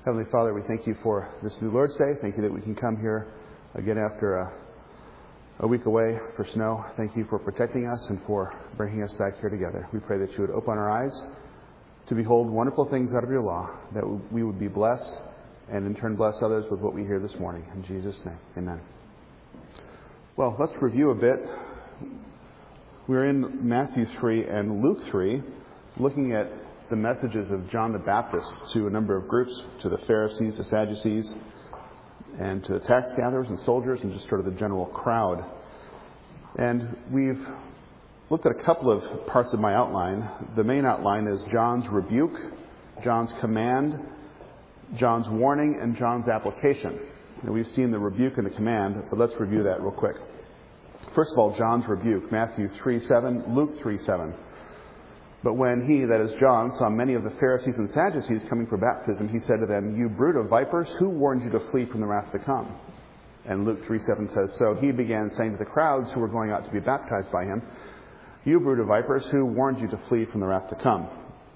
Heavenly Father, we thank you for this new Lord's Day. Thank you that we can come here again after a week away for snow. Thank you for protecting us and for bringing us back here together. We pray that you would open our eyes to behold wonderful things out of your law, that we would be blessed and in turn bless others with what we hear this morning. In Jesus' name, amen. Well, let's review a bit. We're in Matthew 3 and Luke 3, looking at the messages of John the Baptist to a number of groups, to the Pharisees, the Sadducees, and to the tax gatherers and soldiers, and just sort of the general crowd. And we've looked at a couple of parts of my outline. The main outline is John's rebuke, John's command, John's warning, and John's application. And we've seen the rebuke and the command, but let's review that real quick. First of all, John's rebuke, Matthew 3:7, Luke 3:7. But when he, that is John, saw many of the Pharisees and Sadducees coming for baptism, he said to them, "You brood of vipers, who warned you to flee from the wrath to come?" And Luke 3:7 says, "So he began saying to the crowds who were going out to be baptized by him, 'You brood of vipers, who warned you to flee from the wrath to come?'"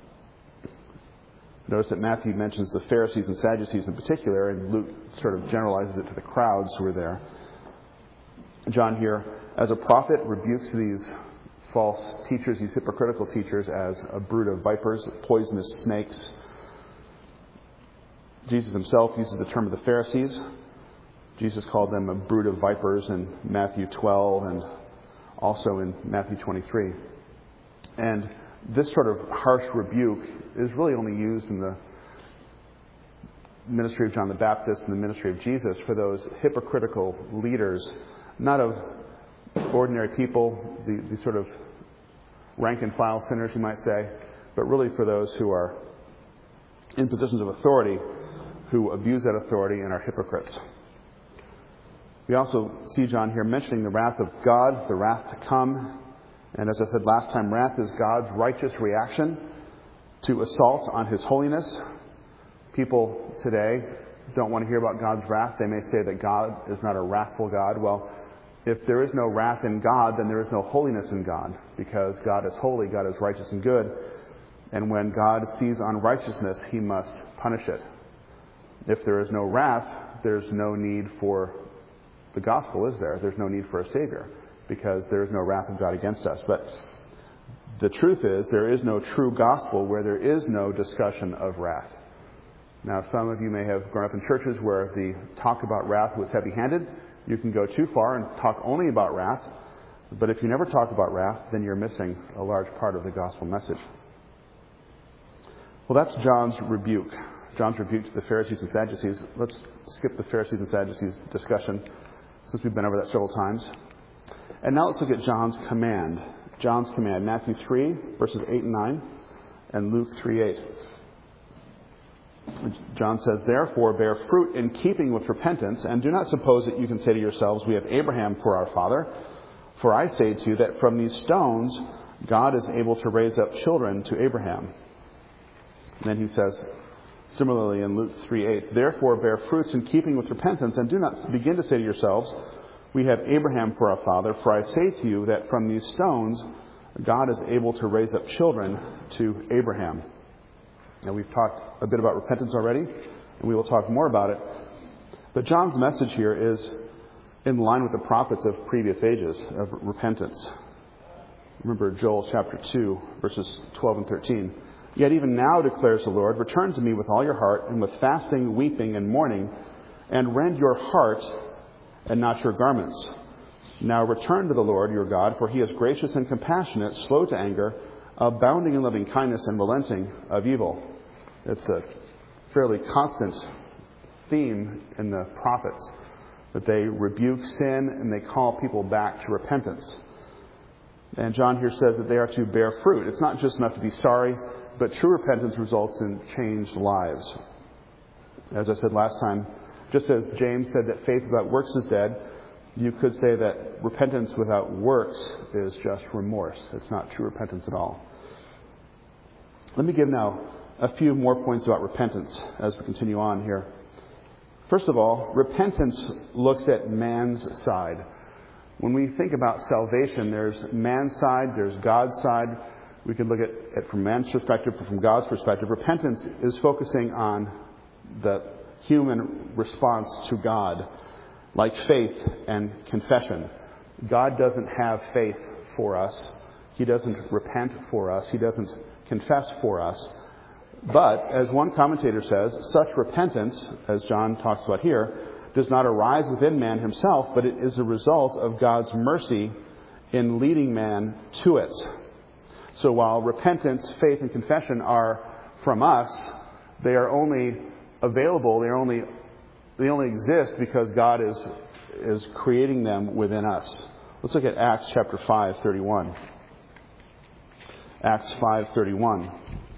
Notice that Matthew mentions the Pharisees and Sadducees in particular, and Luke sort of generalizes it to the crowds who were there. John here, as a prophet, rebukes these false teachers, these hypocritical teachers, as a brood of vipers, poisonous snakes. Jesus himself uses the term of the Pharisees. Jesus called them a brood of vipers in Matthew 12 and also in Matthew 23. And this sort of harsh rebuke is really only used in the ministry of John the Baptist and the ministry of Jesus for those hypocritical leaders, not of ordinary people, the sort of rank and file sinners, you might say, but really for those who are in positions of authority, who abuse that authority and are hypocrites. We also see John here mentioning the wrath of God, the wrath to come. And as I said last time, wrath is God's righteous reaction to assault on his holiness. People today don't want to hear about God's wrath. They may say that God is not a wrathful God. Well, if there is no wrath in God, then there is no holiness in God, because God is holy, God is righteous and good. And when God sees unrighteousness, he must punish it. If there is no wrath, there's no need for the gospel, is there? There's no need for a Savior, because there is no wrath of God against us. But the truth is, there is no true gospel where there is no discussion of wrath. Now, some of you may have grown up in churches where the talk about wrath was heavy-handed. You can go too far and talk only about wrath. But if you never talk about wrath, then you're missing a large part of the gospel message. Well, that's John's rebuke. John's rebuke to the Pharisees and Sadducees. Let's skip the Pharisees and Sadducees discussion, since we've been over that several times. And now let's look at John's command. John's command, Matthew 3, verses 8 and 9, and Luke 3:8. John says, "Therefore bear fruit in keeping with repentance, and do not suppose that you can say to yourselves, 'We have Abraham for our father.' For I say to you that from these stones God is able to raise up children to Abraham." And then he says, similarly in Luke 3:8, "Therefore bear fruits in keeping with repentance, and do not begin to say to yourselves, 'We have Abraham for our father.' For I say to you that from these stones God is able to raise up children to Abraham." Now, we've talked a bit about repentance already, and we will talk more about it. But John's message here is in line with the prophets of previous ages of repentance. Remember Joel chapter 2, verses 12 and 13. "Yet even now, declares the Lord, return to me with all your heart, and with fasting, weeping, and mourning, and rend your heart and not your garments. Now return to the Lord your God, for he is gracious and compassionate, slow to anger, abounding in loving kindness, and relenting of evil." It's a fairly constant theme in the prophets, that they rebuke sin and they call people back to repentance. And John here says that they are to bear fruit. It's not just enough to be sorry, but true repentance results in changed lives. As I said last time, just as James said that faith without works is dead, you could say that repentance without works is just remorse. It's not true repentance at all. Let me give now a few more points about repentance as we continue on here. First of all, repentance looks at man's side. When we think about salvation, there's man's side, there's God's side. We can look at it from man's perspective, or from God's perspective. Repentance is focusing on the human response to God, like faith and confession. God doesn't have faith for us. He doesn't repent for us. He doesn't confess for us. But, as one commentator says, such repentance, as John talks about here, does not arise within man himself, but it is a result of God's mercy in leading man to it. So while repentance, faith, and confession are from us, they are only available, they only exist because God is creating them within us. Let's look at Acts chapter 5:31. Acts 5:31.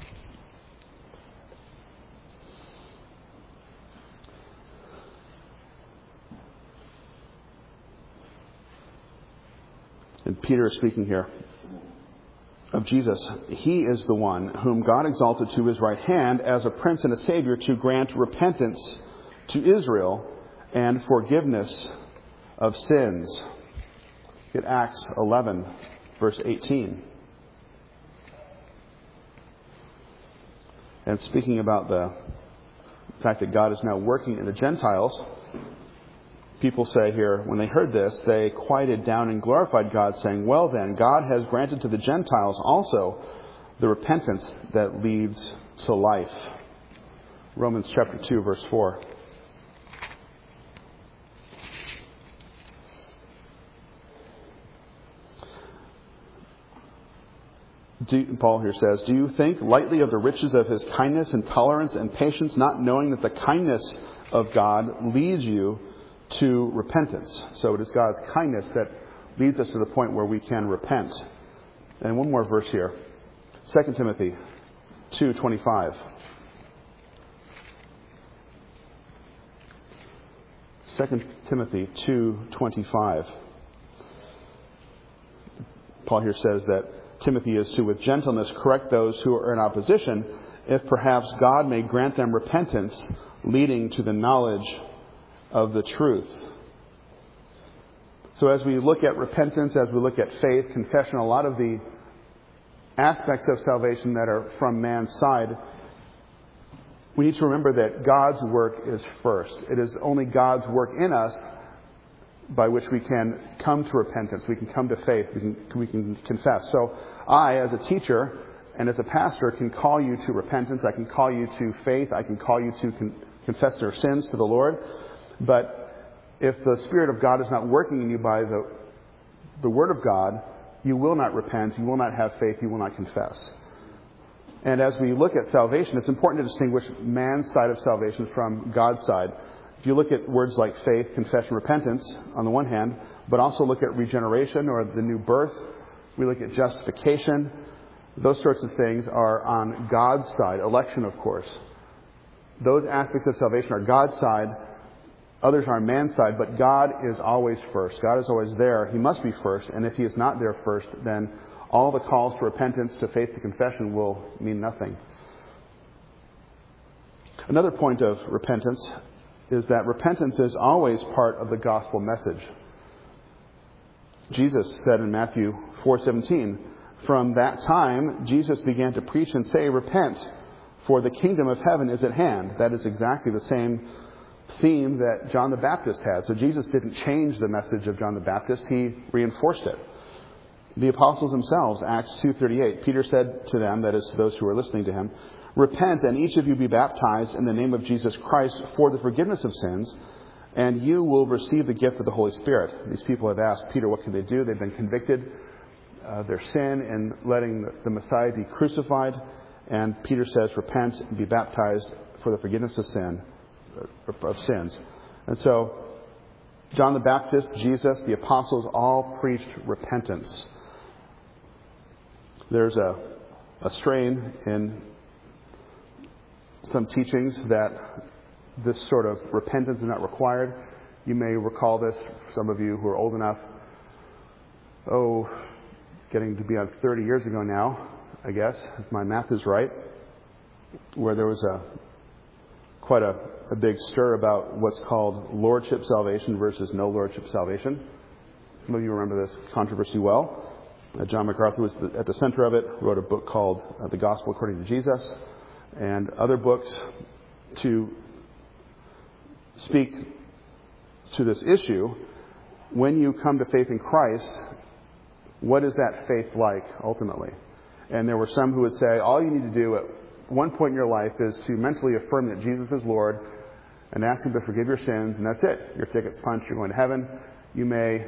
And Peter is speaking here of Jesus. He is the one whom God exalted to his right hand as a prince and a savior to grant repentance to Israel and forgiveness of sins. Look at Acts 11, verse 18. And speaking about the fact that God is now working in the Gentiles, people say here, when they heard this, they quieted down and glorified God, saying, "Well then, God has granted to the Gentiles also the repentance that leads to life." Romans chapter 2, verse 4. Paul here says, "Do you think lightly of the riches of his kindness and tolerance and patience, not knowing that the kindness of God leads you to repentance?" So it is God's kindness that leads us to the point where we can repent. And one more verse here. 2 Timothy 2:25. 2 Timothy 2:25. Paul here says that Timothy is to, with gentleness, correct those who are in opposition, if perhaps God may grant them repentance, leading to the knowledge of the truth. So as we look at repentance, as we look at faith, confession, a lot of the aspects of salvation that are from man's side, we need to remember that God's work is first. It is only God's work in us by which we can come to repentance, we can come to faith, we can confess. So I, as a teacher and as a pastor, can call you to repentance, I can call you to faith, I can call you to confess their sins to the Lord. But if the Spirit of God is not working in you by the Word of God, you will not repent, you will not have faith, you will not confess. And as we look at salvation, it's important to distinguish man's side of salvation from God's side. If you look at words like faith, confession, repentance, on the one hand, but also look at regeneration or the new birth, we look at justification, those sorts of things are on God's side. Election, of course. Those aspects of salvation are God's side. Others are on man's side, but God is always first. God is always there. He must be first. And if He is not there first, then all the calls to repentance, to faith, to confession will mean nothing. Another point of repentance is that repentance is always part of the gospel message. Jesus said in Matthew 4:17, "From that time Jesus began to preach and say, 'Repent, for the kingdom of heaven is at hand.'" That is exactly the same theme that John the Baptist had. So Jesus didn't change the message of John the Baptist, He reinforced it. The apostles themselves, Acts 2:38, Peter said to them, that is to those who were listening to him, "Repent and each of you be baptized in the name of Jesus Christ for the forgiveness of sins, and you will receive the gift of the Holy Spirit." These people have asked Peter, what can they do? They've been convicted of their sin in letting the Messiah be crucified. And Peter says, repent and be baptized for the forgiveness of sins. And so, John the Baptist, Jesus, the apostles all preached repentance. There's a strain in some teachings that this sort of repentance is not required. You may recall this, some of you who are old enough, getting to be on 30 years ago now, I guess, if my math is right, where there was quite a big stir about what's called lordship salvation versus no lordship salvation. Some of you remember this controversy well. John MacArthur was at the center of it, wrote a book called The Gospel According to Jesus, and other books to speak to this issue, when you come to faith in Christ, what is that faith like ultimately? And there were some who would say, all you need to do at one point in your life is to mentally affirm that Jesus is Lord and ask Him to forgive your sins, and that's it. Your ticket's punched, you're going to heaven. You may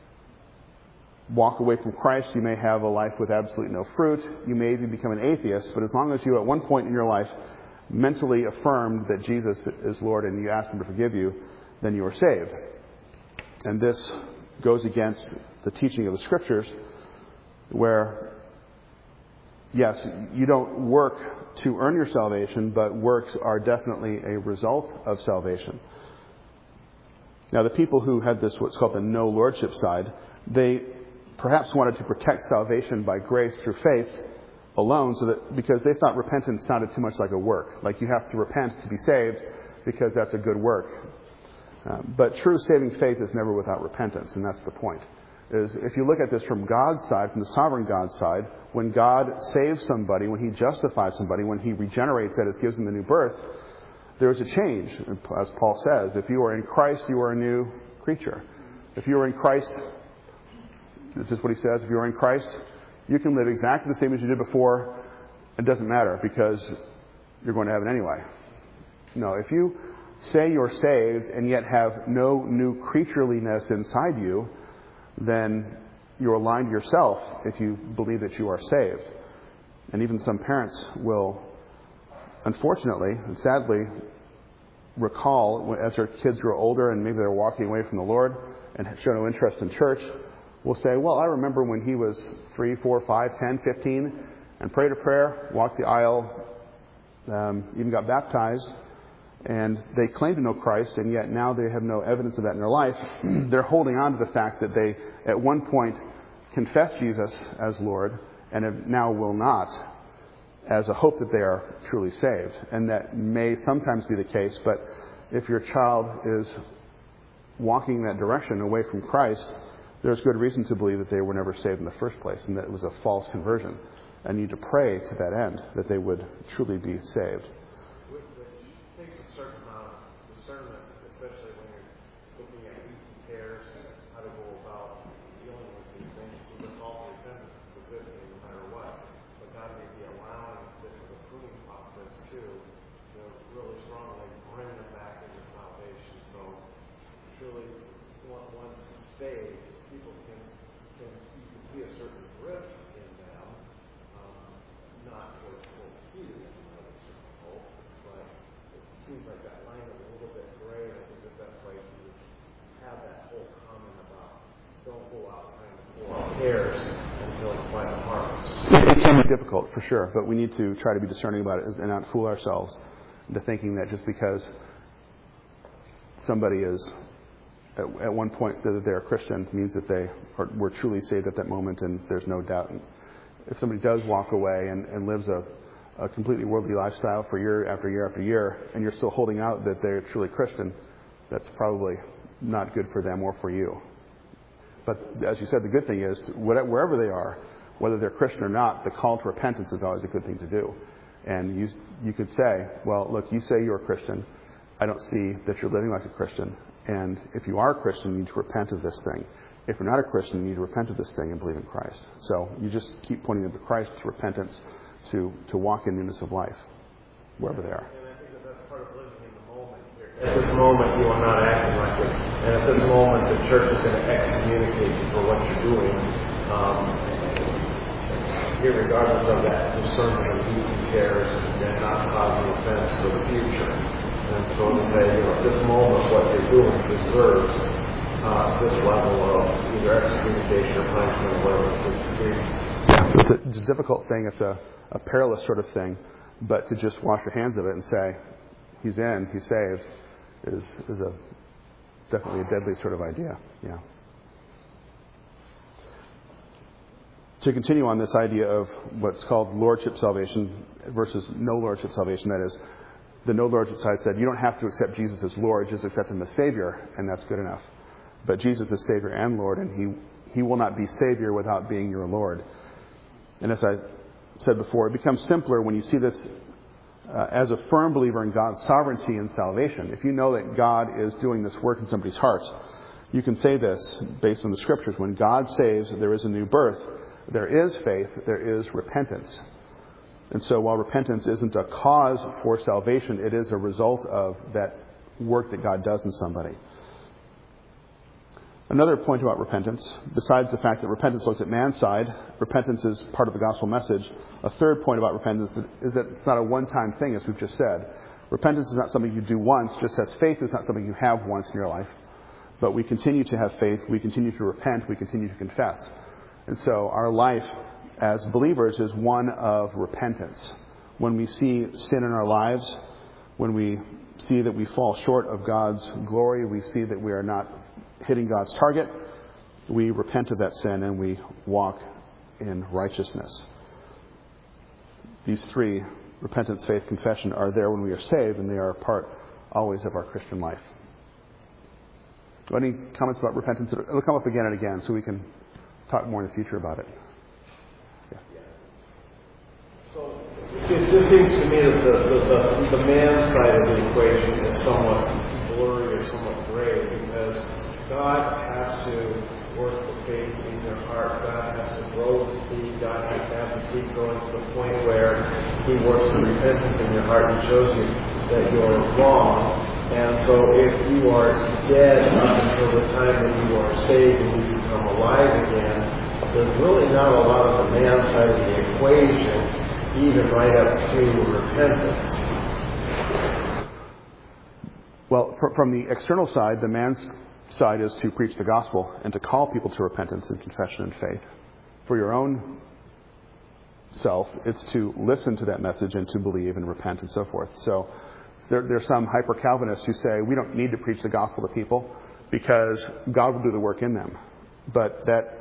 walk away from Christ. You may have a life with absolutely no fruit. You may even become an atheist, but as long as you at one point in your life mentally affirmed that Jesus is Lord and you ask Him to forgive you, then you are saved. And this goes against the teaching of the Scriptures, where, yes, you don't work to earn your salvation, but works are definitely a result of salvation. Now, the people who had this, what's called the no lordship side, they perhaps wanted to protect salvation by grace through faith alone, so that because they thought repentance sounded too much like a work, like you have to repent to be saved because that's a good work. But true saving faith is never without repentance, and that's the point. Is if you look at this from God's side, from the sovereign God's side, when God saves somebody, when He justifies somebody, when He regenerates, that is, gives them a new birth, there is a change. As Paul says, if you are in Christ, you are a new creature. If you are in Christ, this is what he says, if you are in Christ, you can live exactly the same as you did before. It doesn't matter because you're going to heaven anyway. No, if you say you're saved and yet have no new creatureliness inside you, then you're lying to yourself if you believe that you are saved. And even some parents will, unfortunately and sadly, recall as their kids grow older and maybe they're walking away from the Lord and show no interest in church, will say, well, I remember when he was 3, 4, 5, 10, 15 and prayed a prayer, walked the aisle, even got baptized, and they claim to know Christ, and yet now they have no evidence of that in their life. They're holding on to the fact that they at one point confessed Jesus as Lord and now will not, as a hope that they are truly saved. And that may sometimes be the case, but if your child is walking in that direction away from Christ, there's good reason to believe that they were never saved in the first place and that it was a false conversion. And you need to pray to that end that they would truly be saved. Which takes a certain amount of discernment, especially when you're looking at wheat and tares and how to go about dealing with these things. So the false repentance is a good thing no matter what. But God may be allowing this as a pruning process too, really strongly bring them back into salvation. So truly, once saved, people can you can see a certain drift in them, not towards full healing, not a certain hope, but it seems like that line is a little bit gray, and I think the best way to just have that whole comment about don't go out trying to pull out hairs until you find the harvest. It's somewhat difficult, for sure, but we need to try to be discerning about it and not fool ourselves into thinking that just because somebody is at one point said that they're a Christian means that they were truly saved at that moment, and there's no doubt. And if somebody does walk away and lives a completely worldly lifestyle for year after year after year, and you're still holding out that they're truly Christian, that's probably not good for them or for you. But as you said, the good thing is, wherever they are, whether they're Christian or not, the call to repentance is always a good thing to do. And you could say, well, look, you say you're a Christian. I don't see that you're living like a Christian. And if you are a Christian, you need to repent of this thing. If you're not a Christian, you need to repent of this thing and believe in Christ. So you just keep pointing them to Christ, to repentance, to walk in newness of life, wherever they are. And I think that that's part of living in the moment here. At this moment, you are not acting like it. And at this moment, the church is going to excommunicate you for what you're doing, irregardless of that discernment of wheat and tares and not causing offense for the future. And so they say, at this moment, what you're doing deserves this level of either excommunication or punishment or whatever. It's a difficult thing. It's a perilous sort of thing. But to just wash your hands of it and say, he's in, he's saved, is definitely a deadly sort of idea. Yeah. To continue on this idea of what's called lordship salvation versus no lordship salvation, that is, the no lordship side said you don't have to accept Jesus as Lord, just accept Him as Savior, and that's good enough. But Jesus is Savior and Lord, and He will not be Savior without being your Lord. And as I said before, it becomes simpler when you see this as a firm believer in God's sovereignty and salvation, if you know that God is doing this work in somebody's hearts, you can say this based on the Scriptures. When God saves, there is a new birth. There is faith. There is repentance. And so while repentance isn't a cause for salvation, it is a result of that work that God does in somebody. Another point about repentance, besides the fact that repentance looks at man's side, repentance is part of the gospel message. A third point about repentance is that it's not a one-time thing, as we've just said. Repentance is not something you do once, just as faith is not something you have once in your life. But we continue to have faith, we continue to repent, we continue to confess. And so our life as believers is one of repentance. When we see sin in our lives, when we see that we fall short of God's glory, we see that we are not hitting God's target, we repent of that sin and we walk in righteousness. These three, repentance, faith, confession, are there when we are saved, and they are a part always of our Christian life. Any comments about repentance? It'll come up again and again, so we can talk more in the future about it. Yeah. So it just seems to me that the man side of the equation is somewhat blurry or somewhat gray, because God has to work the faith in your heart. God has to grow the seed. God has to have the seed growing to the point where He works the repentance in your heart and shows you that you're wrong. And so if you are dead up until the time that you are saved and you become alive again, there's really not a lot of the man side of the equation, even right up to repentance. Well, from the external side, the man's side is to preach the gospel and to call people to repentance and confession and faith. For your own self, it's to listen to that message and to believe and repent and so forth. So there are some hyper-Calvinists who say we don't need to preach the gospel to people because God will do the work in them. But that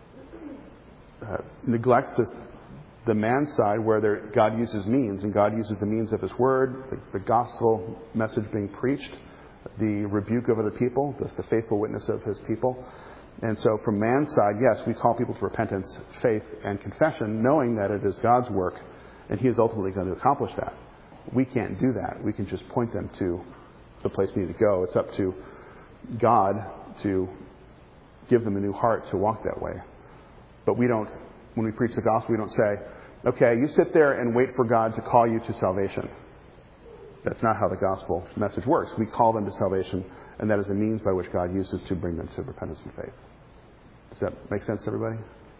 neglects the man's side, where God uses means, and God uses the means of His Word, the gospel message being preached, the rebuke of other people, the faithful witness of His people. And so from man's side, yes, we call people to repentance, faith, and confession, knowing that it is God's work, and He is ultimately going to accomplish that. We can't do that. We can just point them to the place they need to go. It's up to God to give them a new heart to walk that way. But we don't, when we preach the gospel, we don't say, okay, you sit there and wait for God to call you to salvation. That's not how the gospel message works. We call them to salvation, and that is a means by which God uses to bring them to repentance and faith. Does that make sense to everybody?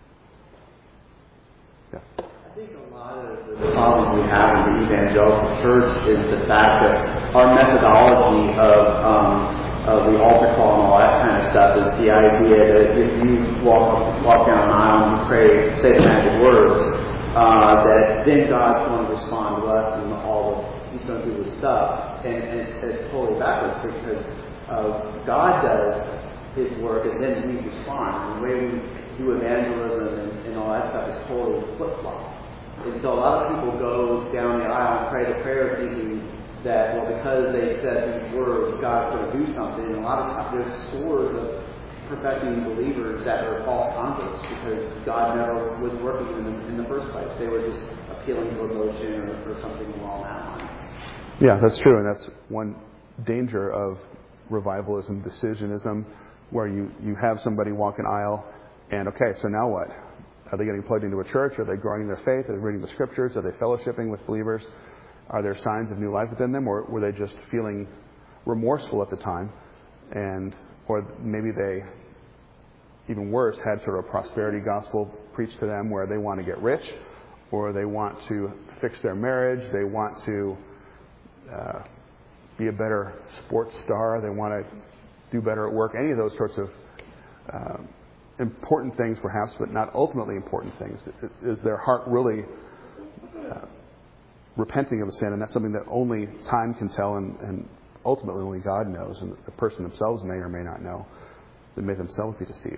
Yes. I think a lot of the problem we have in the evangelical church is the fact that our methodology of the altar call and all that kind of stuff is the idea that if you walk down an aisle and you pray, say the magic words, that then God's going to respond to us and He's going to do His stuff. And it's totally backwards, because God does His work and then we respond. And the way we do evangelism and all that stuff is totally flip-flop. And so a lot of people go down the aisle and pray the prayer thinking that, well, because they said these words, God's going to do something. And a lot of times there's scores of professing believers that are false converts because God never was working in the first place. They were just appealing to emotion or something along that line. Yeah, that's true. And that's one danger of revivalism, decisionism, where you have somebody walk an aisle and, okay, so now what? Are they getting plugged into a church? Are they growing in their faith? Are they reading the Scriptures? Are they fellowshipping with believers? Are there signs of new life within them? Or were they just feeling remorseful at the time? Or maybe they, even worse, had sort of a prosperity gospel preached to them where they want to get rich, or they want to fix their marriage, they want to be a better sports star, they want to do better at work, any of those sorts of important things perhaps, but not ultimately important things. Is their heart really repenting of a sin? And that's something that only time can tell, and ultimately only God knows, and the person themselves may or may not know. They may themselves be deceived.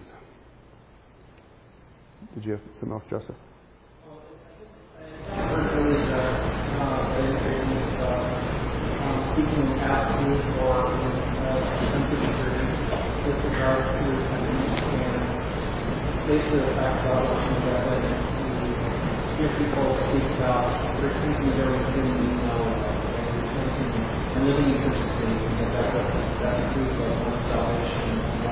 Did you have something else, Joseph? Speaking capacity or with regards to basically the fact that hear people speak about repenting their own sin and repenting and living in such a state, and that's proof of one's salvation.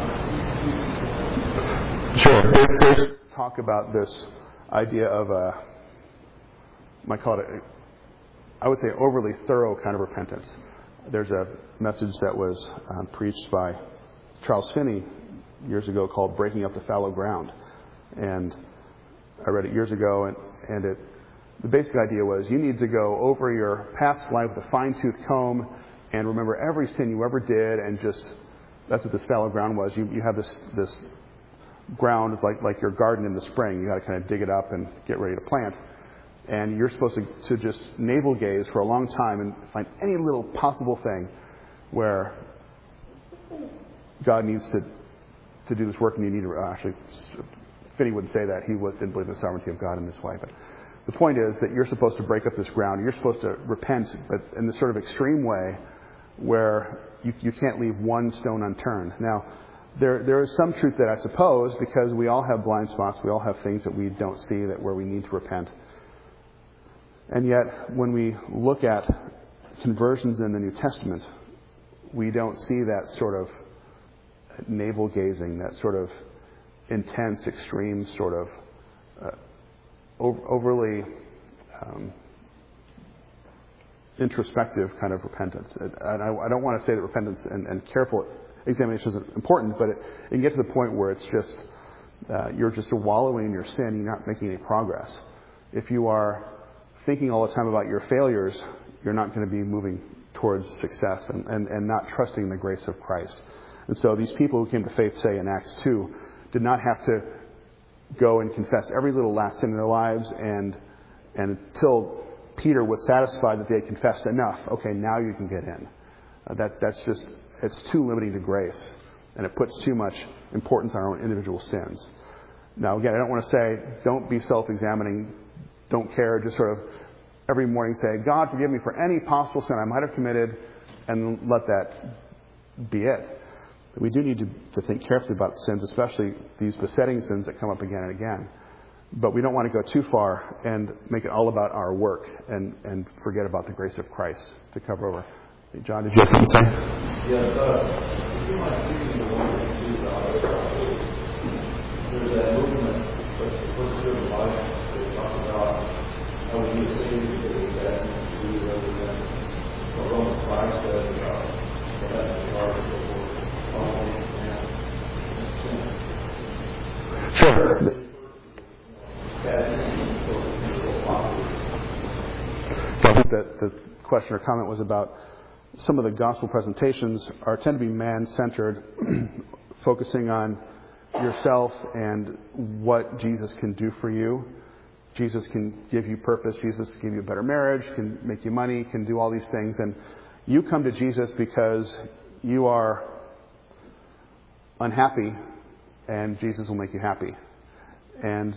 Sure. There's talk about this idea of might call it I would say overly thorough kind of repentance. There's a message that was preached by Charles Finney years ago called Breaking Up the Fallow Ground. And I read it years ago, and the basic idea was you need to go over your past life with a fine-tooth comb and remember every sin you ever did, and just, that's what this fallow ground was. You have this ground, it's like your garden in the spring. You got to kind of dig it up and get ready to plant. And you're supposed to just navel gaze for a long time and find any little possible thing where God needs to do this work, and you need to actually. Finney wouldn't say that. He didn't believe in the sovereignty of God in this way. But the point is that you're supposed to break up this ground. You're supposed to repent, but in this sort of extreme way where you can't leave one stone unturned. Now, there is some truth that I suppose, because we all have blind spots. We all have things that we don't see where we need to repent. And yet, when we look at conversions in the New Testament, we don't see that sort of navel-gazing, that sort of intense, extreme, sort of overly introspective kind of repentance. And I don't want to say that repentance and careful examination is important, but it can get to the point where it's just you're just wallowing in your sin, you're not making any progress. If you are thinking all the time about your failures, you're not going to be moving towards success and not trusting the grace of Christ. And so these people who came to faith, say in Acts 2, did not have to go and confess every little last sin in their lives, and until Peter was satisfied that they had confessed enough, okay, now you can get in. That's just, it's too limiting to grace, and it puts too much importance on our own individual sins. Now, again, I don't want to say don't be self-examining, don't care, just sort of every morning say, God, forgive me for any possible sin I might have committed, and let that be it. We do need to think carefully about sins, especially these besetting sins that come up again and again. But we don't want to go too far and make it all about our work and forget about the grace of Christ to cover over. John, did you have something to say? Yes, you might see the one or two there's that movement, but the first year of life, they talk about how we need to save that and do rather than what Romans 5 says about that regard to Sure. I think that the question or comment was about some of the gospel presentations tend to be man-centered, focusing on yourself and what Jesus can do for you. Jesus can give you purpose. Jesus can give you a better marriage, can make you money, can do all these things. And you come to Jesus because you are unhappy, and Jesus will make you happy. And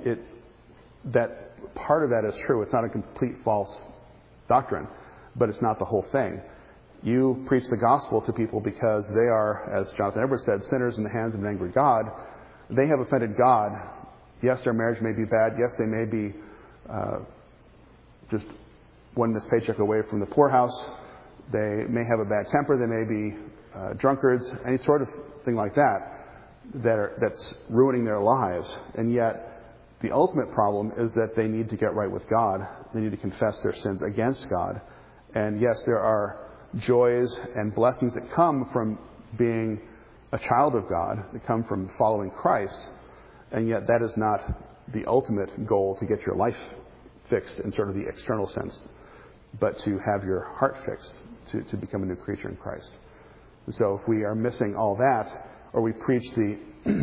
that part of that is true. It's not a complete false doctrine, but it's not the whole thing. You preach the gospel to people because they are, as Jonathan Edwards said, sinners in the hands of an angry God. They have offended God. Yes, their marriage may be bad. Yes, they may be just one missed paycheck away from the poorhouse. They may have a bad temper. They may be drunkards, any sort of thing like that's ruining their lives. And yet, the ultimate problem is that they need to get right with God. They need to confess their sins against God. And yes, there are joys and blessings that come from being a child of God, that come from following Christ. And yet, that is not the ultimate goal to get your life fixed in sort of the external sense, but to have your heart fixed, to become a new creature in Christ. So if we are missing all that, or we preach the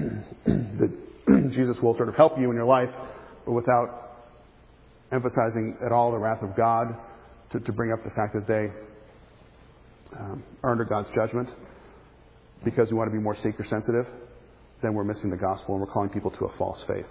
Jesus will sort of help you in your life, but without emphasizing at all the wrath of God, to bring up the fact that they are under God's judgment because we want to be more seeker sensitive, then we're missing the gospel and we're calling people to a false faith.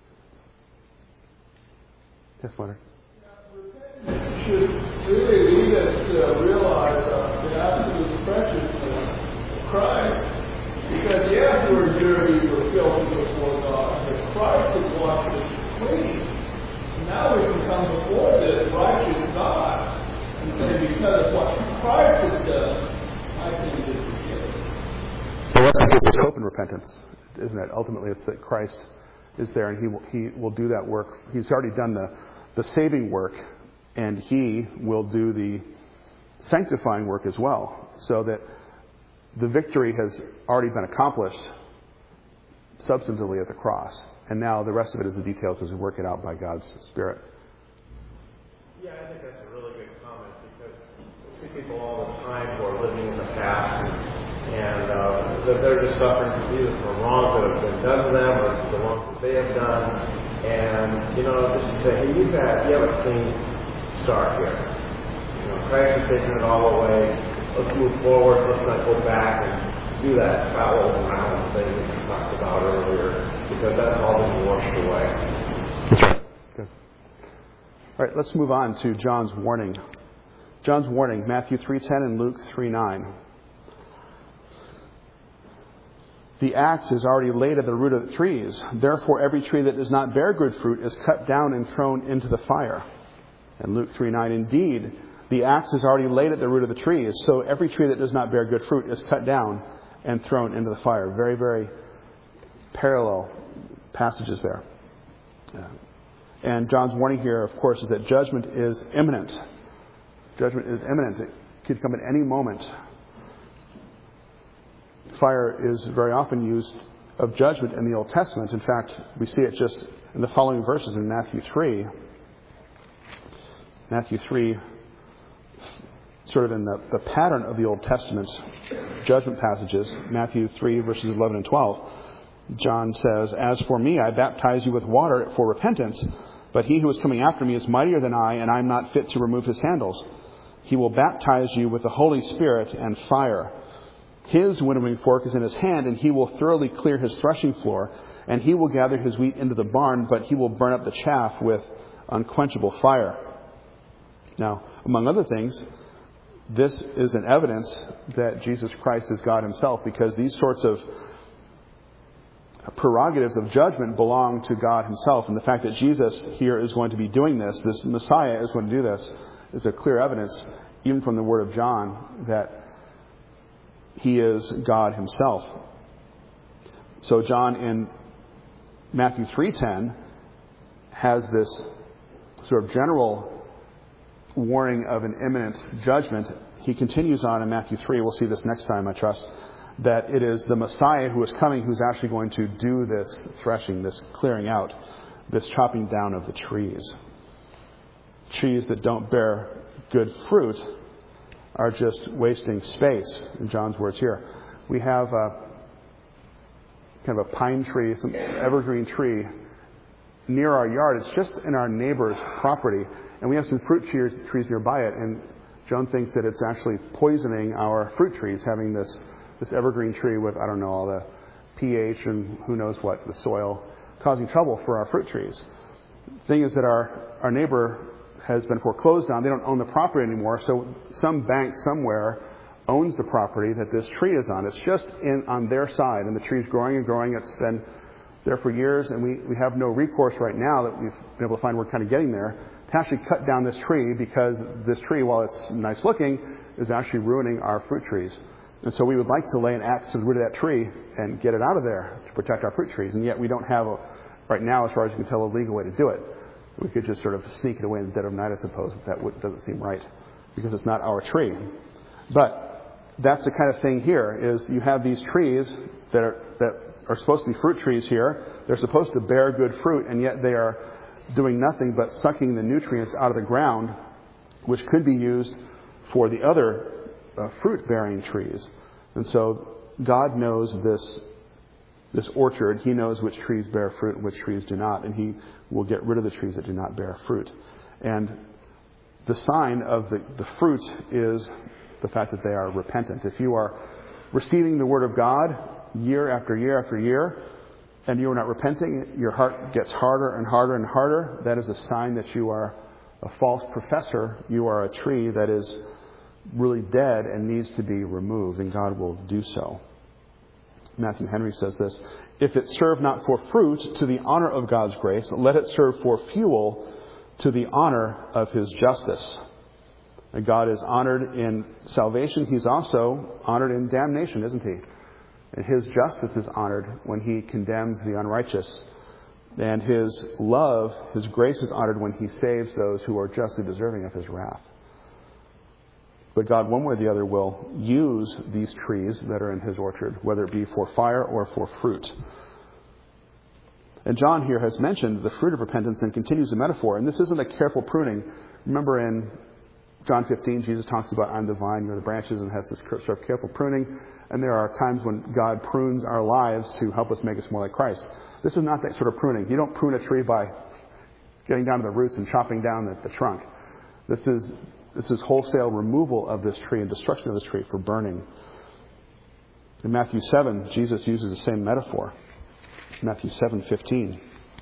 Yes, Leonard? Should really lead us to realize the absolute preciousness of Christ. Because yes, we're dirty, we're filthy before God, but Christ has washed us clean. Now we can come before this righteous God and say, because of what Christ has done, I can be forgiven. So that's what gives us hope and repentance, isn't it? Ultimately, it's that Christ is there and He will do that work. He's already done the saving work, and He will do the sanctifying work as well, so that the victory has already been accomplished substantively at the cross. And now the rest of it is the details as we work it out by God's Spirit. Yeah, I think that's a really good comment, because I see people all the time who are living in the past, and that they're just suffering either from wrongs that have been done to them or the wrongs that they have done. And, just to say, hey, you have a clean start here. Christ has taken it all away. Let's move forward. Let's not go back and do that foul around thing that we talked about earlier, because that's all been washed away. That's right. Good. All right, let's move on to John's warning. John's warning, Matthew 3:10 and Luke 3:9. The axe is already laid at the root of the trees. Therefore, every tree that does not bear good fruit is cut down and thrown into the fire. And Luke 3:9, indeed, the axe is already laid at the root of the trees. So every tree that does not bear good fruit is cut down and thrown into the fire. Very, very parallel passages there. And John's warning here, of course, is that judgment is imminent. Judgment is imminent. It could come at any moment. Fire is very often used of judgment in the Old Testament. In fact, we see it just in the following verses in Matthew 3. Matthew 3, sort of in the pattern of the Old Testament judgment passages, Matthew 3, verses 11 and 12, John says, "As for me, I baptize you with water for repentance, but he who is coming after me is mightier than I, and I am not fit to remove his sandals. He will baptize you with the Holy Spirit and fire. His winnowing fork is in his hand, and he will thoroughly clear his threshing floor, and he will gather his wheat into the barn, but he will burn up the chaff with unquenchable fire." Now, among other things, this is an evidence that Jesus Christ is God himself, because these sorts of prerogatives of judgment belong to God himself. And the fact that Jesus here is going to be doing this Messiah is going to do this, is a clear evidence, even from the word of John, that he is God himself. So John in Matthew 3:10 has this sort of general warning of an imminent judgment. He continues on in Matthew 3, we'll see this next time, I trust, that it is the Messiah who is coming who's actually going to do this threshing, this clearing out, this chopping down of the trees. Trees that don't bear good fruit are just wasting space, in John's words here. We have kind of a pine tree, some evergreen tree near our yard. It's just in our neighbor's property, and we have some fruit trees nearby it, and John thinks that it's actually poisoning our fruit trees, having this evergreen tree with, I don't know, all the pH and who knows what, the soil, causing trouble for our fruit trees. The thing is that our neighbor has been foreclosed on. They don't own the property anymore, so some bank somewhere owns the property that this tree is on. It's just on their side, and the tree's growing and growing. It's been there for years, and we have no recourse right now that we've been able to find. We're kind of getting there to actually cut down this tree, because this tree, while it's nice looking, is actually ruining our fruit trees. And so we would like to lay an axe to the root of that tree and get it out of there to protect our fruit trees. And yet we don't have, right now, as far as you can tell, a legal way to do it. We could just sort of sneak it away in the dead of night, I suppose, but that doesn't seem right, because it's not our tree. But that's the kind of thing here, is you have these trees that are supposed to be fruit trees here. They're supposed to bear good fruit, and yet they are doing nothing but sucking the nutrients out of the ground, which could be used for the other fruit-bearing trees. And so God knows this orchard. He knows which trees bear fruit and which trees do not, and he will get rid of the trees that do not bear fruit. And the sign of the fruit is the fact that they are repentant. If you are receiving the Word of God year after year after year, and you are not repenting, your heart gets harder and harder and harder, that is a sign that you are a false professor. You are a tree that is really dead and needs to be removed, and God will do so. Matthew Henry says this: "If it serve not for fruit to the honor of God's grace, let it serve for fuel to the honor of his justice. And God is honored in salvation. He's also honored in damnation, isn't he? And his justice is honored when he condemns the unrighteous. And his love, his grace is honored when he saves those who are justly deserving of his wrath. But God, one way or the other, will use these trees that are in his orchard, whether it be for fire or for fruit. And John here has mentioned the fruit of repentance and continues the metaphor. And this isn't a careful pruning. Remember in John 15, Jesus talks about, I'm the vine, you're the branches, and has this sort of careful pruning. And there are times when God prunes our lives to help us make us more like Christ. This is not that sort of pruning. You don't prune a tree by getting down to the roots and chopping down the trunk. This is wholesale removal of this tree and destruction of this tree for burning. In Matthew 7, Jesus uses the same metaphor. Matthew 7:15.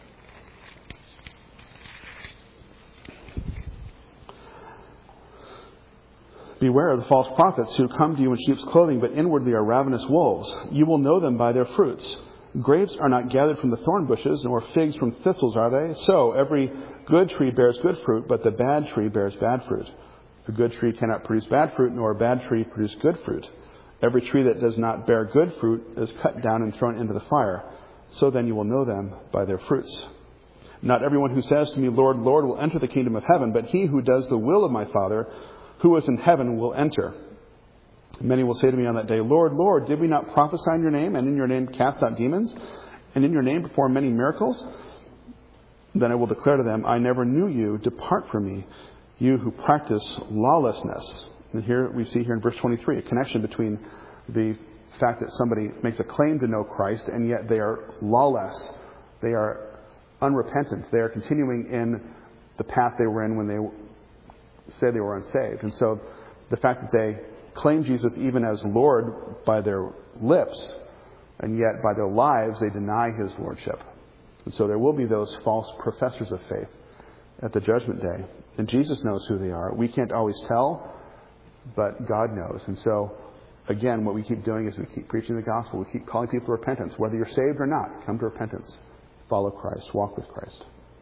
Beware of the false prophets who come to you in sheep's clothing, but inwardly are ravenous wolves. You will know them by their fruits. Grapes are not gathered from the thorn bushes, nor figs from thistles, are they? So every good tree bears good fruit, but the bad tree bears bad fruit. A good tree cannot produce bad fruit, nor a bad tree produce good fruit. Every tree that does not bear good fruit is cut down and thrown into the fire. So then you will know them by their fruits. Not everyone who says to me, Lord, Lord, will enter the kingdom of heaven, but he who does the will of my Father who is in heaven will enter. Many will say to me on that day, Lord, Lord, did we not prophesy in your name, and in your name cast out demons, and in your name perform many miracles? Then I will declare to them, I never knew you. Depart from me, you who practice lawlessness. And here we see here in verse 23 a connection between the fact that somebody makes a claim to know Christ, and yet they are lawless. They are unrepentant. They are continuing in the path they were in when they said they were unsaved. And so the fact that they claim Jesus even as Lord by their lips, and yet by their lives they deny his lordship. And so there will be those false professors of faith at the judgment day. And Jesus knows who they are. We can't always tell, but God knows. And so, again, what we keep doing is we keep preaching the gospel. We keep calling people to repentance. Whether you're saved or not, come to repentance. Follow Christ. Walk with Christ.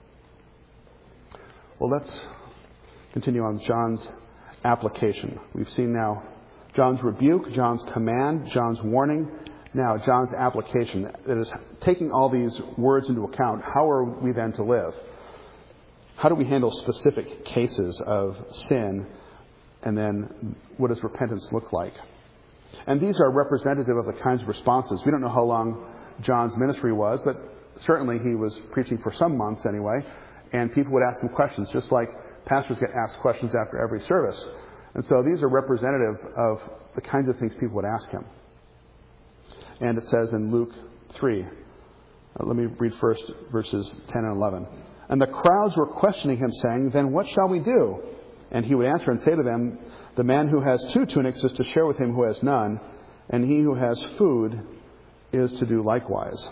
Well, let's continue on John's application. We've seen now John's rebuke, John's command, John's warning. Now, John's application. That is, taking all these words into account, how are we then to live? How do we handle specific cases of sin? And then what does repentance look like? And these are representative of the kinds of responses. We don't know how long John's ministry was, but certainly he was preaching for some months anyway. And people would ask him questions, just like pastors get asked questions after every service. And so these are representative of the kinds of things people would ask him. And it says in Luke 3, let me read first verses 10 and 11. And the crowds were questioning him, saying, Then what shall we do? And he would answer and say to them, The man who has 2 tunics is to share with him who has none, and he who has food is to do likewise.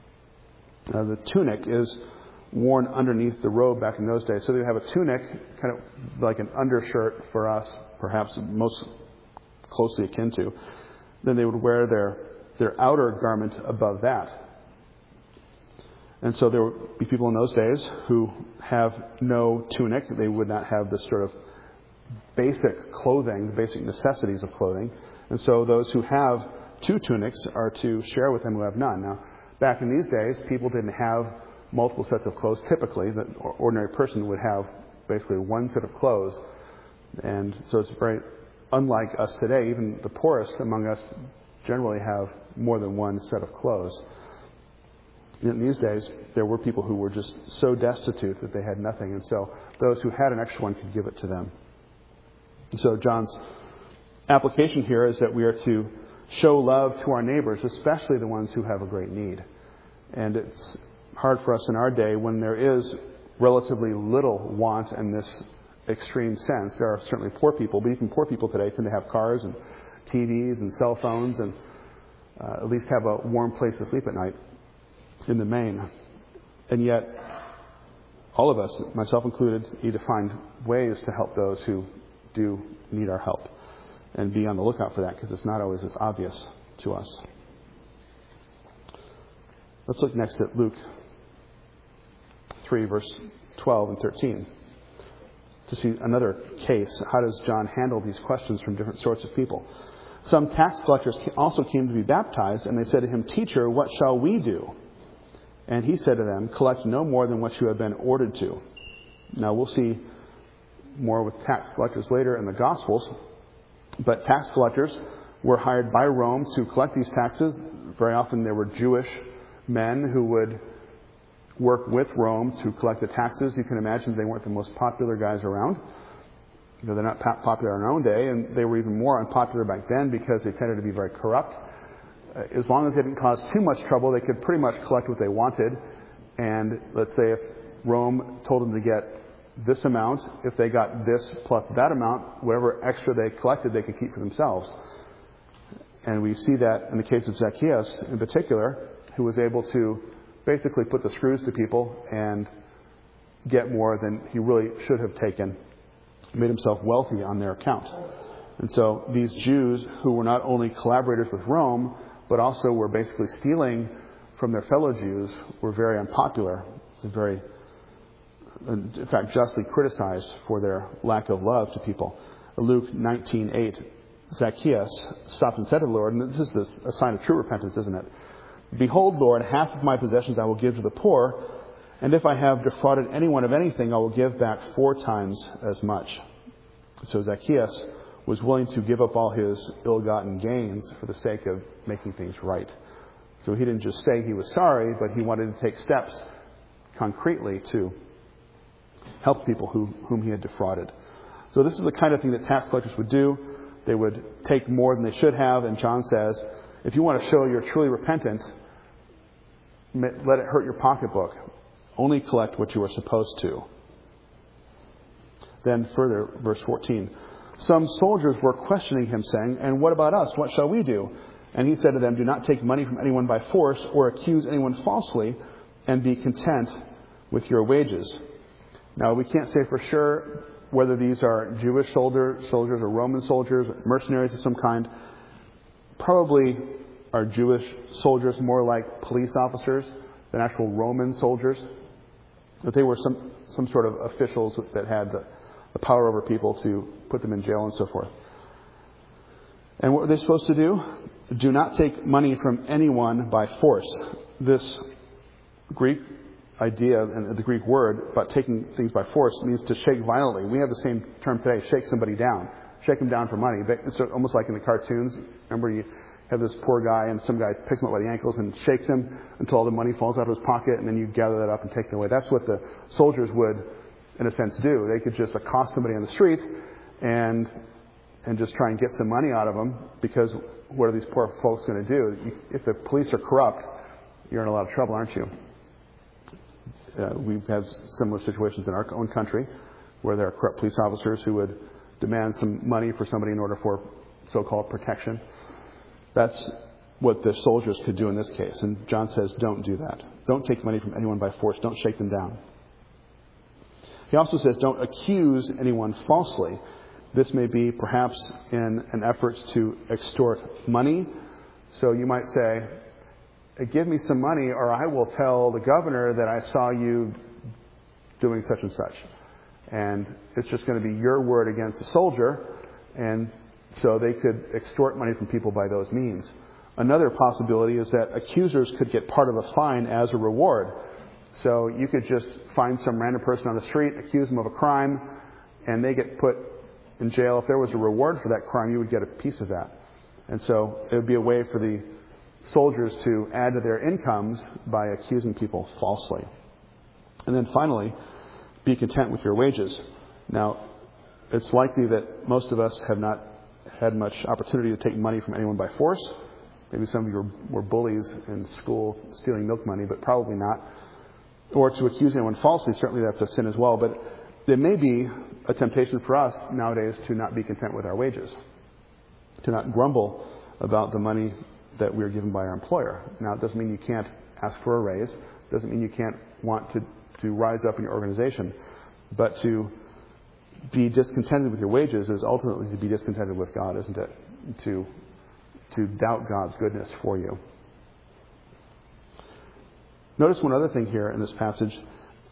The tunic is worn underneath the robe back in those days. So they would have a tunic, kind of like an undershirt for us, perhaps most closely akin to. Then they would wear their outer garment above that. And so there would be people in those days who have no tunic. They would not have this sort of basic clothing, basic necessities of clothing. And so those who have 2 tunics are to share with them who have none. Now, back in these days, people didn't have multiple sets of clothes. Typically, the ordinary person would have basically one set of clothes. And so it's very unlike us today. Even the poorest among us generally have more than one set of clothes. In these days, there were people who were just so destitute that they had nothing. And so those who had an extra one could give it to them. And so John's application here is that we are to show love to our neighbors, especially the ones who have a great need. And it's hard for us in our day when there is relatively little want in this extreme sense. There are certainly poor people, but even poor people today tend to have cars and TVs and cell phones and at least have a warm place to sleep at night in the main. And yet, all of us, myself included, need to find ways to help those who do need our help and be on the lookout for that, because it's not always as obvious to us. Let's look next at Luke 3, verse 12 and 13. to see another case. How does John handle these questions from different sorts of people? Some tax collectors also came to be baptized, and they said to him, "Teacher, what shall we do?" And he said to them, "Collect no more than what you have been ordered to." Now, we'll see more with tax collectors later in the Gospels, but tax collectors were hired by Rome to collect these taxes. Very often they were Jewish men who would work with Rome to collect the taxes. You can imagine they weren't the most popular guys around. They're not popular in our own day, and they were even more unpopular back then because they tended to be very corrupt. As long as they didn't cause too much trouble, they could pretty much collect what they wanted. And let's say if Rome told them to get this amount, if they got this plus that amount, whatever extra they collected, they could keep for themselves. And we see that in the case of Zacchaeus in particular, who was able to basically put the screws to people and get more than he really should have taken, made himself wealthy on their account. And so these Jews, who were not only collaborators with Rome, but also were basically stealing from their fellow Jews, were very unpopular, very, in fact, justly criticized for their lack of love to people. Luke 19:8, Zacchaeus stopped and said to the Lord, and this is a sign of true repentance, isn't it? "Behold, Lord, half of my possessions I will give to the poor, and if I have defrauded anyone of anything, I will give back 4 times as much." So Zacchaeus was willing to give up all his ill-gotten gains for the sake of making things right. So he didn't just say he was sorry, but he wanted to take steps concretely to help people whom he had defrauded. So this is the kind of thing that tax collectors would do. They would take more than they should have, and John says, if you want to show you're truly repentant, let it hurt your pocketbook. Only collect what you are supposed to. Then further, verse 14. Some soldiers were questioning him, saying, "And what about us? What shall we do?" And he said to them, "Do not take money from anyone by force or accuse anyone falsely, and be content with your wages." Now, we can't say for sure whether these are Jewish soldiers or Roman soldiers, mercenaries of some kind. Probably are Jewish soldiers more like police officers than actual Roman soldiers. That they were some sort of officials that had the power over people to put them in jail and so forth. And what were they supposed to do? Do not take money from anyone by force. This Greek idea and the Greek word about taking things by force means to shake violently. We have the same term today, shake somebody down. Shake them down for money. It's almost like in the cartoons. Remember, you have this poor guy and some guy picks him up by the ankles and shakes him until all the money falls out of his pocket, and then you gather that up and take it away. That's what the soldiers would, in a sense, do. They could just accost somebody on the street and just try and get some money out of them, because what are these poor folks going to do? If the police are corrupt, you're in a lot of trouble, aren't you? We've had similar situations in our own country where there are corrupt police officers who would demand some money for somebody in order for so-called protection. That's what the soldiers could do in this case. And John says, don't do that. Don't take money from anyone by force. Don't shake them down. He also says, don't accuse anyone falsely. This may be perhaps in an effort to extort money. So you might say, give me some money or I will tell the governor that I saw you doing such and such. And it's just going to be your word against the soldier. And so they could extort money from people by those means. Another possibility is that accusers could get part of a fine as a reward. So you could just find some random person on the street, accuse them of a crime, and they get put in jail. If there was a reward for that crime, you would get a piece of that. And so it would be a way for the soldiers to add to their incomes by accusing people falsely. And then finally, be content with your wages. Now, it's likely that most of us have not had much opportunity to take money from anyone by force. Maybe some of you were bullies in school stealing milk money, but probably not. Or to accuse anyone falsely, certainly that's a sin as well. But there may be a temptation for us nowadays to not be content with our wages, to not grumble about the money that we're given by our employer. Now, it doesn't mean you can't ask for a raise. It doesn't mean you can't want to rise up in your organization. But to be discontented with your wages is ultimately to be discontented with God, isn't it? To doubt God's goodness for you. Notice one other thing here in this passage.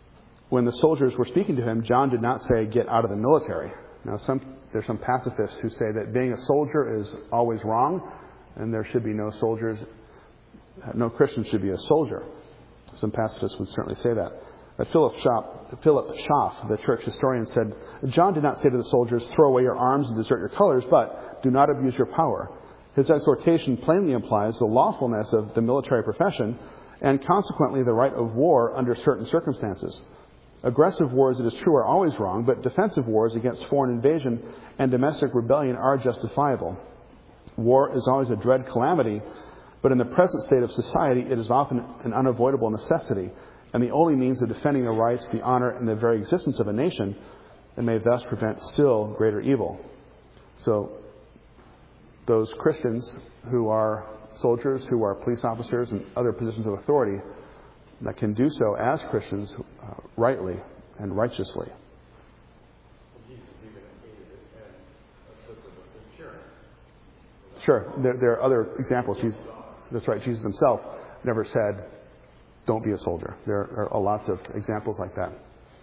when the soldiers were speaking to him, John did not say, "Get out of the military." Now, there's some pacifists who say that being a soldier is always wrong, and there should be no soldiers. No Christian should be a soldier. Some pacifists would certainly say that. But Philip Schaff, the church historian, said, "John did not say to the soldiers, 'Throw away your arms and desert your colors,' but 'Do not abuse your power.' His exhortation plainly implies the lawfulness of the military profession and consequently the right of war under certain circumstances. Aggressive wars, it is true, are always wrong, but defensive wars against foreign invasion and domestic rebellion are justifiable. War is always a dread calamity, but in the present state of society, it is often an unavoidable necessity, and the only means of defending the rights, the honor, and the very existence of a nation, and may thus prevent still greater evil." So, those Christians who are soldiers, who are police officers, and other positions of authority, that can do so as Christians rightly and righteously. Jesus even hated it and assisted the centurion. Sure, there are other examples. That's right, Jesus himself never said, "Don't be a soldier." There are lots of examples like that.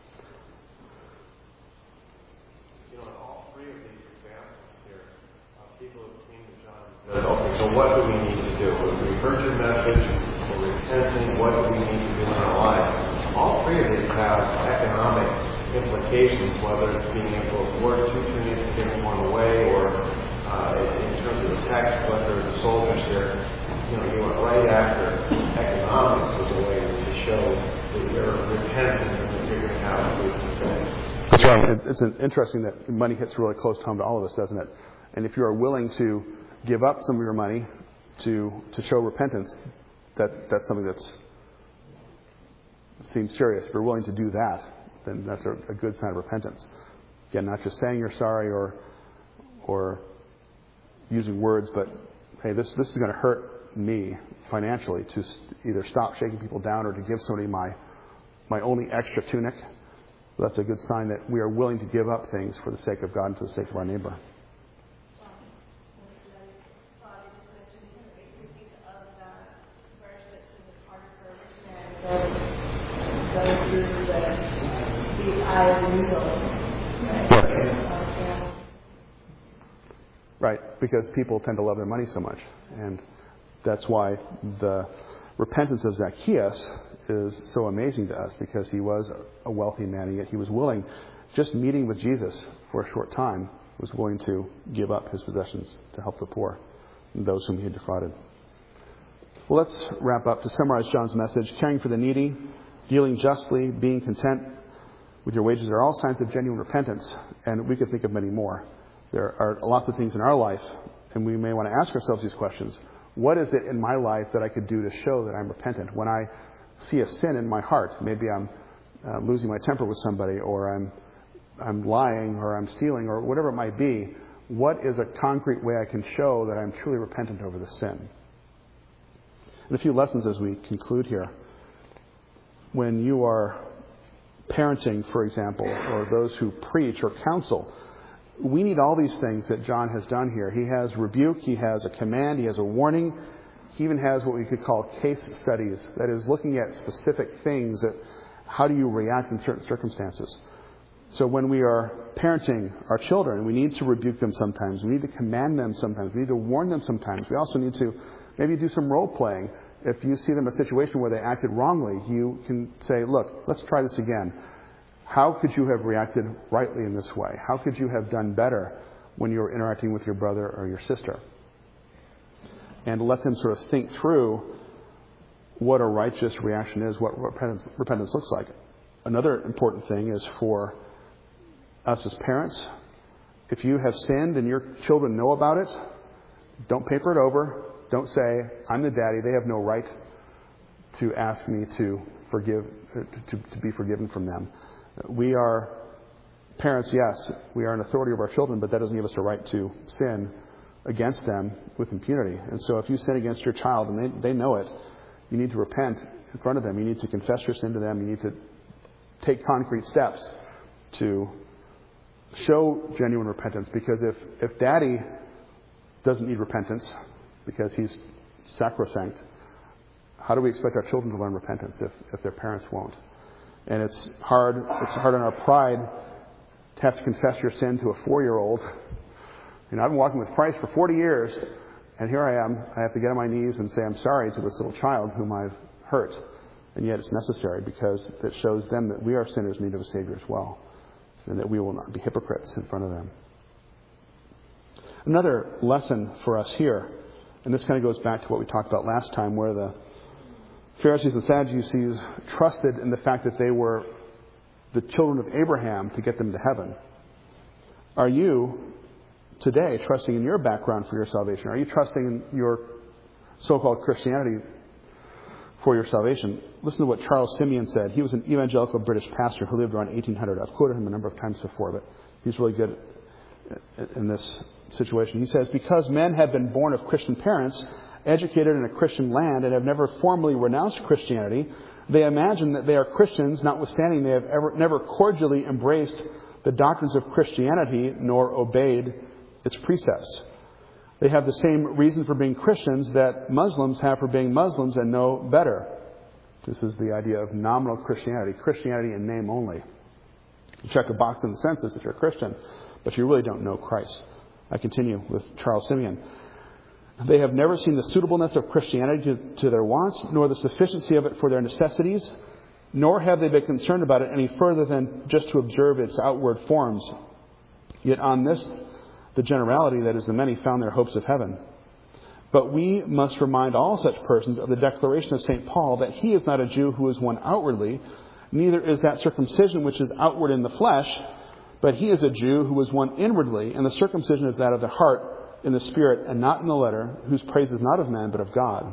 You know, in all three of these examples here, people who came to John and said, "Okay, so what do we need to do? We heard your message, we're repenting, what do we need to do in our life?" All three of these have economic implications, whether it's being able to afford tutoring to get one away, or in terms of the text, whether the soldiers here, you went right after economics as a way to show that you're repentant and that you're going to have good success. That's right. It's interesting that money hits really close to home to all of us, doesn't it? And if you are willing to give up some of your money to show repentance, that's something that seems serious. If you're willing to do that, then that's a good sign of repentance. Again, not just saying you're sorry or using words, but hey, this is going to hurt me financially to either stop shaking people down or to give somebody my only extra tunic. That's a good sign that we are willing to give up things for the sake of God and for the sake of our neighbor. Right, because people tend to love their money so much. And that's why the repentance of Zacchaeus is so amazing to us, because he was a wealthy man, and yet he was willing, just meeting with Jesus for a short time, was willing to give up his possessions to help the poor and those whom he had defrauded. Well, let's wrap up. To summarize John's message, caring for the needy, dealing justly, being content with your wages are all signs of genuine repentance, and we could think of many more. There are lots of things in our life, and we may want to ask ourselves these questions. What is it in my life that I could do to show that I'm repentant? When I see a sin in my heart, maybe I'm losing my temper with somebody, or I'm lying, or I'm stealing, or whatever it might be, what is a concrete way I can show that I'm truly repentant over the sin? And a few lessons as we conclude here. When you are parenting, for example, or those who preach or counsel, we need all these things that John has done here. He has rebuke, he has a command, he has a warning. He even has what we could call case studies. That is, looking at specific things, that how do you react in certain circumstances. So when we are parenting our children, we need to rebuke them sometimes. We need to command them sometimes. We need to warn them sometimes. We also need to maybe do some role playing. If you see them in a situation where they acted wrongly, you can say, "Look, let's try this again. How could you have reacted rightly in this way? How could you have done better when you were interacting with your brother or your sister?" And let them sort of think through what a righteous reaction is, what repentance looks like. Another important thing is for us as parents, if you have sinned and your children know about it, don't paper it over. Don't say, "I'm the daddy, they have no right to ask me to forgive, to be forgiven from them." We are parents, yes. We are an authority over our children, but that doesn't give us a right to sin against them with impunity. And so if you sin against your child and they know it, you need to repent in front of them. You need to confess your sin to them. You need to take concrete steps to show genuine repentance. Because if daddy doesn't need repentance because he's sacrosanct, how do we expect our children to learn repentance if their parents won't? And it's hard on our pride to have to confess your sin to a 4-year-old. You know, I've been walking with Christ for 40 years, and here I am. I have to get on my knees and say I'm sorry to this little child whom I've hurt. And yet it's necessary because it shows them that we are sinners in need of a Savior as well, and that we will not be hypocrites in front of them. Another lesson for us here, and this kind of goes back to what we talked about last time, where the Pharisees and Sadducees trusted in the fact that they were the children of Abraham to get them to heaven. Are you today trusting in your background for your salvation? Are you trusting in your so-called Christianity for your salvation? Listen to what Charles Simeon said. He was an evangelical British pastor who lived around 1800. I've quoted him a number of times before, but he's really good in this situation. He says, because men have been born of Christian parents, educated in a Christian land, and have never formally renounced Christianity, they imagine that they are Christians, notwithstanding they have never cordially embraced the doctrines of Christianity nor obeyed its precepts. They have the same reason for being Christians that Muslims have for being Muslims and know better. This is the idea of nominal Christianity, Christianity in name only. You check a box in the census that you're a Christian, but you really don't know Christ. I continue with Charles Simeon. They have never seen the suitableness of Christianity to their wants, nor the sufficiency of it for their necessities, nor have they been concerned about it any further than just to observe its outward forms. Yet on this, the generality, that is the many, found their hopes of heaven. But we must remind all such persons of the declaration of St. Paul that he is not a Jew who is one outwardly, neither is that circumcision which is outward in the flesh, but he is a Jew who is one inwardly, and the circumcision is that of the heart, in the spirit and not in the letter, whose praise is not of man but of God.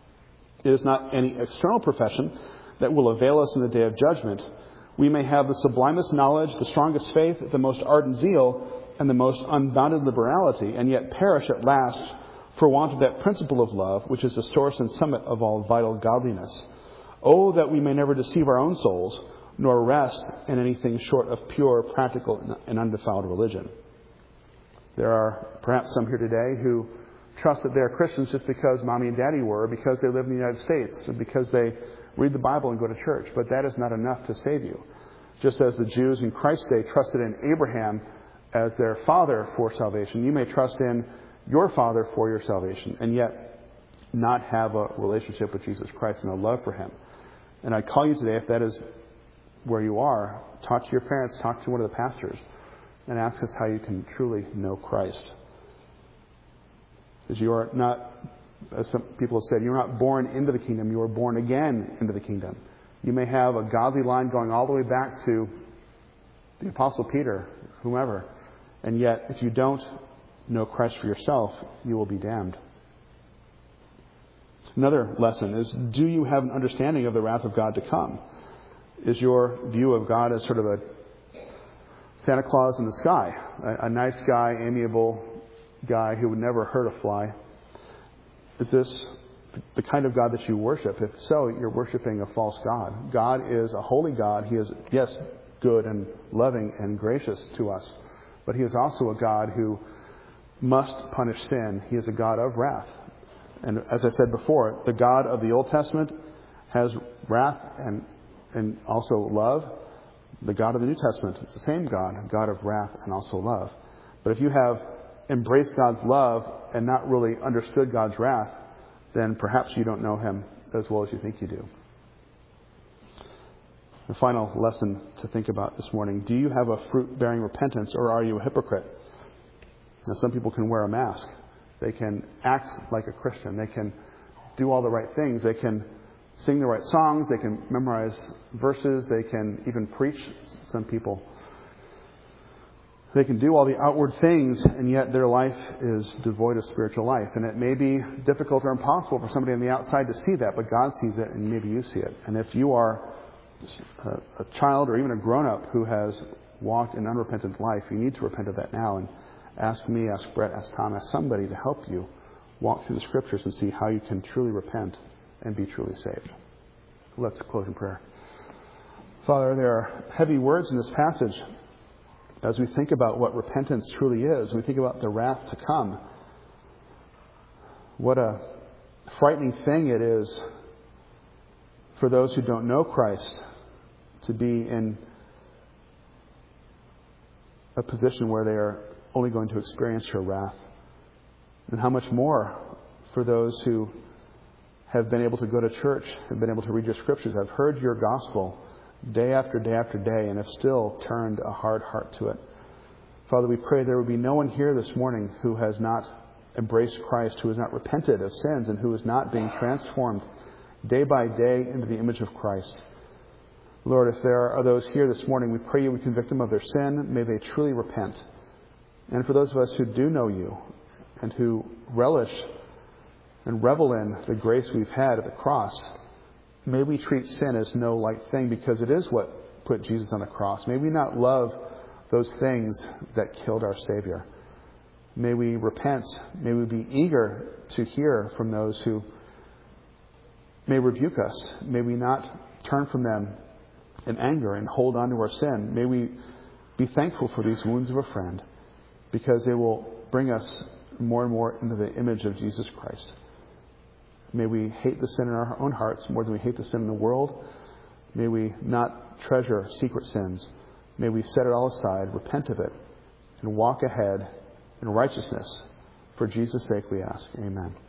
It is not any external profession that will avail us in the day of judgment. We may have the sublimest knowledge, the strongest faith, the most ardent zeal, and the most unbounded liberality, and yet perish at last for want of that principle of love, which is the source and summit of all vital godliness. Oh, that we may never deceive our own souls, nor rest in anything short of pure, practical, and undefiled religion. There are perhaps some here today who trust that they're Christians just because mommy and daddy were, because they live in the United States, and because they read the Bible and go to church. But that is not enough to save you. Just as the Jews in Christ's day trusted in Abraham as their father for salvation, you may trust in your father for your salvation, and yet not have a relationship with Jesus Christ and a love for him. And I call you today, if that is where you are, talk to your parents, talk to one of the pastors, and ask us how you can truly know Christ. Because you are not, as some people have said, you're not born into the kingdom, you are born again into the kingdom. You may have a godly line going all the way back to the Apostle Peter, whomever, and yet if you don't know Christ for yourself, you will be damned. Another lesson is, do you have an understanding of the wrath of God to come? Is your view of God as sort of a Santa Claus in the sky, a nice guy, amiable guy who would never hurt a fly? Is this the kind of God that you worship? If so, you're worshiping a false God. God is a holy God. He is, yes, good and loving and gracious to us, but he is also a God who must punish sin. He is a God of wrath. And as I said before, the God of the Old Testament has wrath and also love. The God of the New Testament is the same God, God of wrath and also love. But if you have embraced God's love and not really understood God's wrath, then perhaps you don't know him as well as you think you do. The final lesson to think about this morning: do you have a fruit-bearing repentance, or are you a hypocrite? Now, some people can wear a mask. They can act like a Christian. They can do all the right things. They can sing the right songs. They can memorize verses. They can even preach, some people. They can do all the outward things, and yet their life is devoid of spiritual life. And it may be difficult or impossible for somebody on the outside to see that, but God sees it, and maybe you see it. And if you are a child or even a grown-up who has walked an unrepentant life, you need to repent of that now. And ask me, ask Brett, ask Tom, ask somebody to help you walk through the Scriptures and see how you can truly repent and be truly saved. Let's close in prayer. Father, there are heavy words in this passage as we think about what repentance truly is. We think about the wrath to come. What a frightening thing it is for those who don't know Christ to be in a position where they are only going to experience your wrath. And how much more for those who have been able to go to church, have been able to read your scriptures, have heard your gospel day after day after day, and have still turned a hard heart to it. Father, we pray there would be no one here this morning who has not embraced Christ, who has not repented of sins, and who is not being transformed day by day into the image of Christ. Lord, if there are those here this morning, we pray you would convict them of their sin. May they truly repent. And for those of us who do know you and who relish and revel in the grace we've had at the cross, may we treat sin as no light thing, because it is what put Jesus on the cross. May we not love those things that killed our Savior. May we repent. May we be eager to hear from those who may rebuke us. May we not turn from them in anger and hold on to our sin. May we be thankful for these wounds of a friend, because they will bring us more and more into the image of Jesus Christ. May we hate the sin in our own hearts more than we hate the sin in the world. May we not treasure secret sins. May we set it all aside, repent of it, and walk ahead in righteousness. For Jesus' sake we ask. Amen.